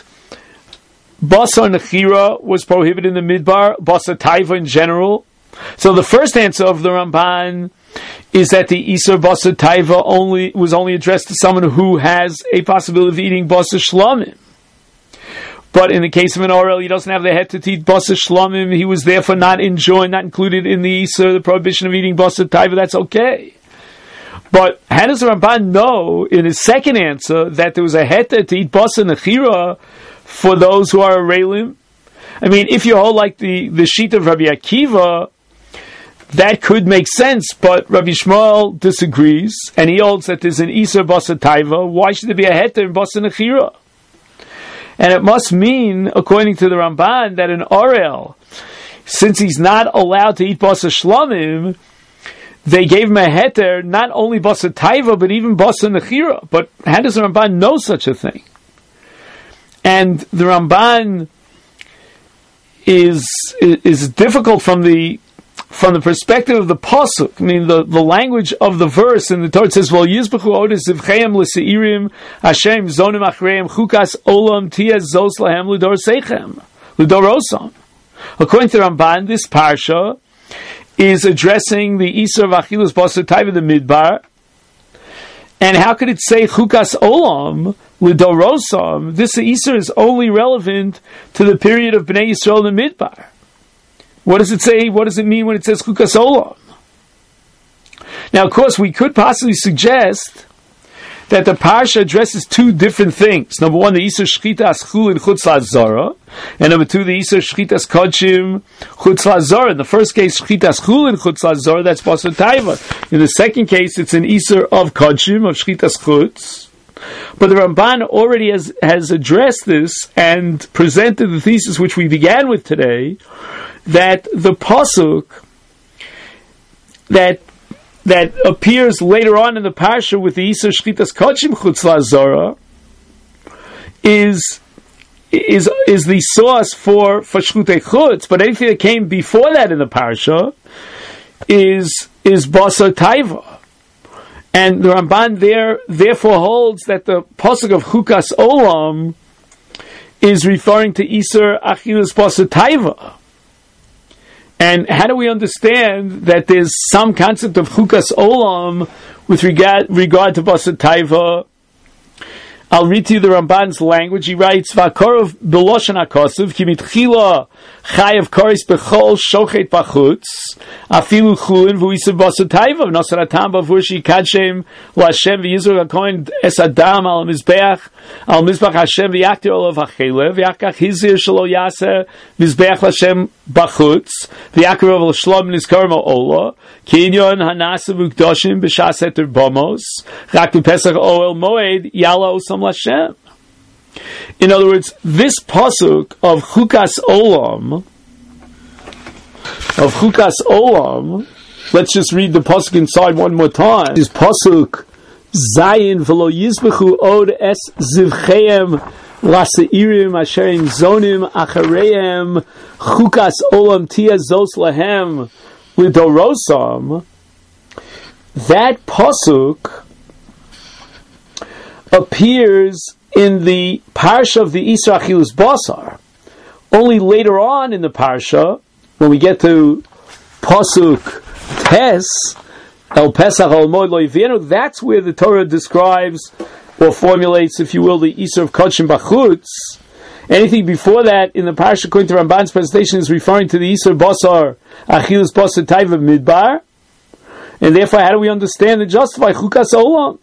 basa nechira was prohibited in the midbar, basa taiva in general. So the first answer of the Ramban is that the Isur Basa Taiva was only addressed to someone who has a possibility of eating Basa Shlomim. But in the case of an Orel, he doesn't have the head to eat Basa Shlomim, he was therefore not included in the Isur, the prohibition of eating Basa Taiva, that's okay. But how does the Ramban know, in his second answer, that there was a head to eat Basa Nechira for those who are Arelim? I mean, if you hold like the sheet of Rabbi Akiva, that could make sense, but Rabbi Shmuel disagrees, and he holds that there's an Isur Basa Taiva. Why should there be a heter in Basa Nechira? And it must mean, according to the Ramban, that an Orel, since he's not allowed to eat Basa Shlomim, they gave him a heter, not only Basa Taiva, but even Basa Nechira. But how does the Ramban know such a thing? And the Ramban is difficult from the perspective of the pasuk. I mean, the language of the verse in the Torah says, "Well, yizbechu odis zivcheim l'seirim Hashem zonim achreim chukas olam tiyaz zos lahem l'dor seichem l'dorosam." According to Ramban, this parsha is addressing the Isur of Achilus Basa Taiva the Midbar. And how could it say chukas olam l'dorosam? This Isur is only relevant to the period of Bnei Yisrael in the Midbar. What does it say? What does it mean when it says chukas olam? Now, of course, we could possibly suggest that the parsha addresses two different things. Number one, the Isur Shchitas Chul in Chutz LaZara, and number two, the Isur Shchitas Kodshim Chutz LaZara. In the first case, Shchitas Chul in Chutz LaZara, that's Basa Taiva. In the second case, it's an Isur of Kodshim, of Shchitas Chutz. But the Ramban already has addressed this and presented the thesis which we began with today, that the pasuk that appears later on in the parsha with the Isur Shchitas Kodshim Chutz LaZara is the source for Shchutei Chutz, but anything that came before that in the parsha is Basa Taiva. And the Ramban therefore holds that the pasuk of chukas olam is referring to Isur Achilus Basa Taiva. And how do we understand that there's some concept of chukas olam with regard to Basa Taiva? I'll read to you the Ramban's language. He writes, "V'akorov b'loshen hakosov ki mitchila chayav koris b'chol shochet b'chutz afilu chulin v'uisav Basa Taiva v'nosaratam b'vurshi kadshem l'Hashem v'yizur hakohen es adam al mizbeach Hashem v'yaktir olav hachelev v'yakach hizir shelo yaseh mizbeach l'Hashem b'chutz v'yakarov l'shlom nizkarim ha'olah kinyon hanasa v'ukdoshim b'shas eter bomos rak b'pesach oel moed yala osam Hashem." In other words, this pasuk of chukas olam, let's just read the pasuk inside one more time. This pasuk Zayin v'lo yizbechu od es zivcheim laseirim asherim zonim achareim chukas olam tia zos lahem lidorosam. That pasuk appears in the parsha of the Isur Achilus Basar. Only later on in the parsha, when we get to pasuk Tes, El Pesach al Moed Lo Yivenu. That's where the Torah describes or formulates, if you will, the Isur of Kodshim Bachutz. Anything before that in the Parsha, according to Ramban's presentation, is referring to the Isur Basar, Achilus Basar Taiva Midbar. And therefore, how do we understand and justify Chukas Olam?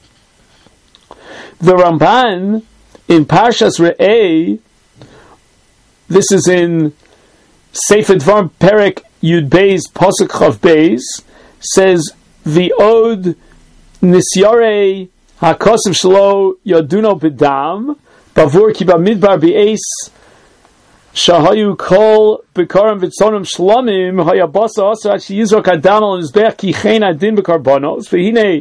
The Ramban in Parshas Re'eh, this is in Sefer Dvar Perek Yud Beis Pasuk Chav Beis, says the Od Nisyare HaKosev Shlo Yoduno B'dam Bavur Ki Bamidbar B'eis Shahayu Kol B'karam V'tzonim Shlomim Hayabasa Asa Ashi Yizrok Adam Al Mizbech Ki Chen Adin B'karbonos V'hine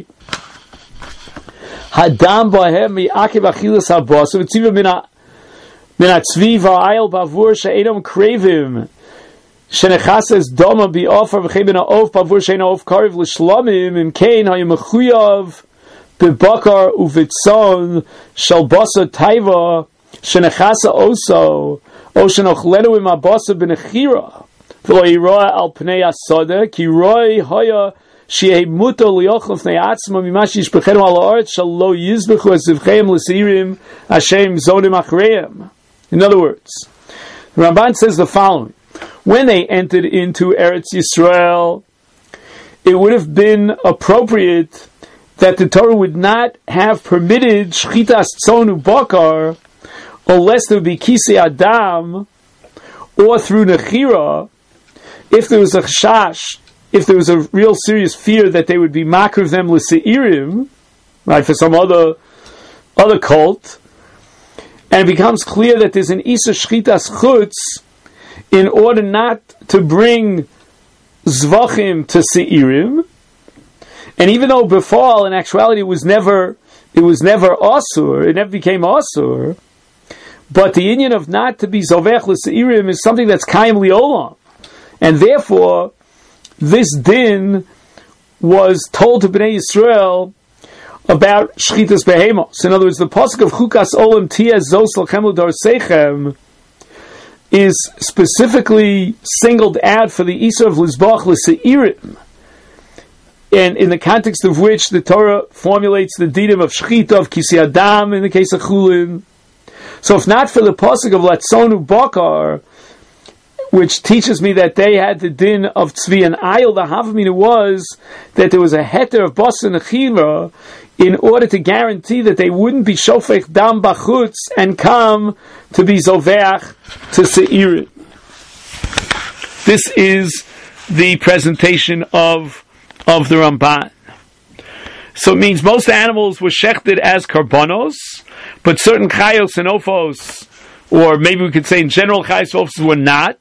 Hadam Bahem Mi'akev Achilas Habasa V'tziva Min HaTzvi V'ayel Bavur She'edom Krevim Shenechasses Doma Bi'ofar V'chei Ben Ha'of Bavur She'en Ha'of Karev L'Shlomim Im Kein Hayu Mechuyav B'bakar Uvitzon Shal Basa Taiva Shenechasa Oso O Shenochlenu Im Abasa B'nechira V'lo Yiroa Al Pnei Asada Ki Roi Haya She'ei Muto Liyochel Fnei Atzma Mimash Yishbechenu Al Ha'aretz Shal Lo Yizbechu Azivcheim L'Seirim Hashem Zodim Achreim. In other words, the Ramban says the following: when they entered into Eretz Yisrael, it would have been appropriate that the Torah would not have permitted Shchitas Tzonu Bakar unless there would be Kisei Adam or through Nechira, if there was a Chash, if there was a real serious fear that they would be Makriv them L'Seirim, right, for some other cult, and it becomes clear that there's an Isa Shchitas Chutz in order not to bring Zvachim to Seirim. And even though Befal, in actuality, it was never Asur, it never became Asur, but the union of not to be Zovech L'Seirim is something that's Kaim Li'olam. And therefore, this din was told to Bnei Yisrael about Shchitas Behemos. In other words, the Pasuk of Chukas Olam Tiyeh Zos Lachem L'Dor Seichem is specifically singled out for the Isur of Lizbach L'Seirim, and in the context of which the Torah formulates the dinim of Shchita, of Kisei Adam in the case of Chulin. So if not for the Pasuk of Latzonu Bakar, which teaches me that they had the din of Tzvi and Ayil, the Havamina was that there was a heter of Bas and Nechira in order to guarantee that they wouldn't be Shofech Dam Bachutz and come to be Zoveach to Seirim. This is the presentation of the Ramban. So it means most animals were shechted as karbonos, but certain chayos and ophos, or maybe we could say in general chayos and ophos, were not.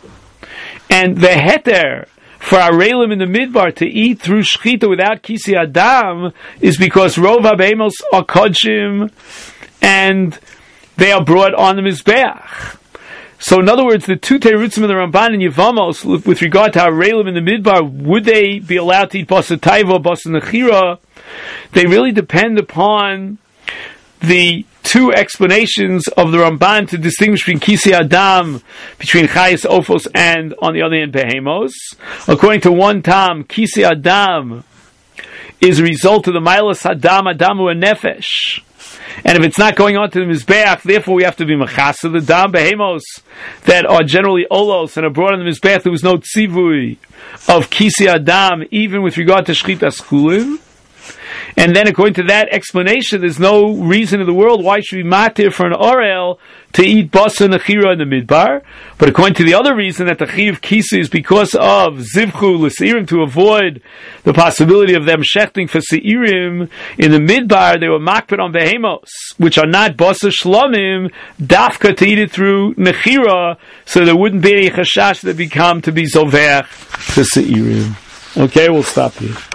And the heter for Arelim in the Midbar to eat through Shechita without Kisei Adam is because Rov HaBehemos are Kodshim and they are brought on the Mizbeach. So in other words, the two Teirutzim of the Ramban and Yevamos with regard to Arelim in the Midbar, would they be allowed to eat Basa Taiva, Basa Nechira? They really depend upon the two explanations of the Ramban to distinguish between Kisei Adam, between Chayes Ophos, and on the other hand Behemos. According to one Tam, Kisei Adam is a result of the Milas Adam, Adamu and Nefesh. And if it's not going on to the Mizbeach, therefore we have to be Machasa, the Dam Behemos, that are generally Olos and are brought on the Mizbeach. There was no Tzivui of Kisei Adam, even with regard to Shchitas Chulin. And then according to that explanation, there's no reason in the world why should we matir for an orel to eat basa nechira in the midbar. But according to the other reason, that the chiv kisi is because of zivchu l'seirim, to avoid the possibility of them shechting for seirim in the midbar, they were makpid on behemos, which are not basa shlomim, dafka to eat it through nechira, so there wouldn't be any chashash that become to be zoveach to seirim. Okay, we'll stop here.